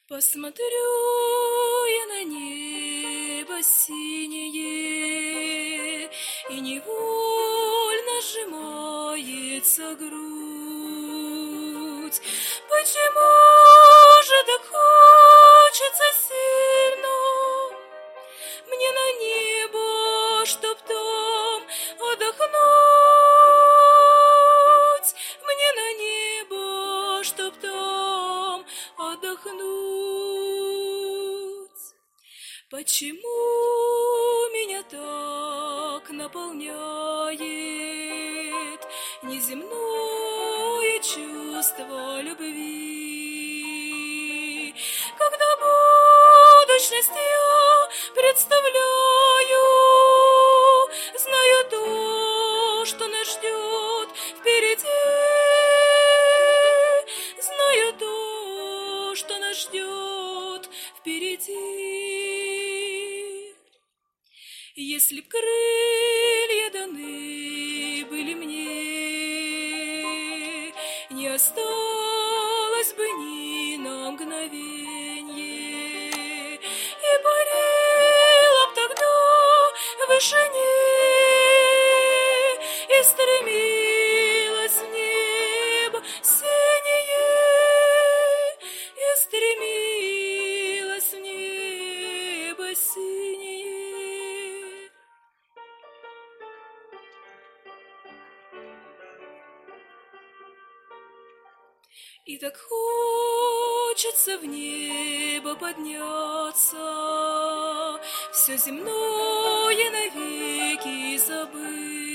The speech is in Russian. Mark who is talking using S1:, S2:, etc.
S1: Посмотрю я на небо синее, и невольно сжимается грудь. Почему же так хочется сильно мне на небо, чтоб там отдохнуть? Мне на небо, чтоб там отдохнуть. Почему меня так наполняет неземное чувство любви, когда будущность я представляю, знаю то, что нас ждет впереди, знаю то, что нас ждет впереди. Если б крылья даны были мне, не осталось бы ни на мгновенье, и парила б тогда в вышине, и стремилась в небо синее, и стремилась в небо синее. И так хочется в небо подняться, все земное навеки забыть.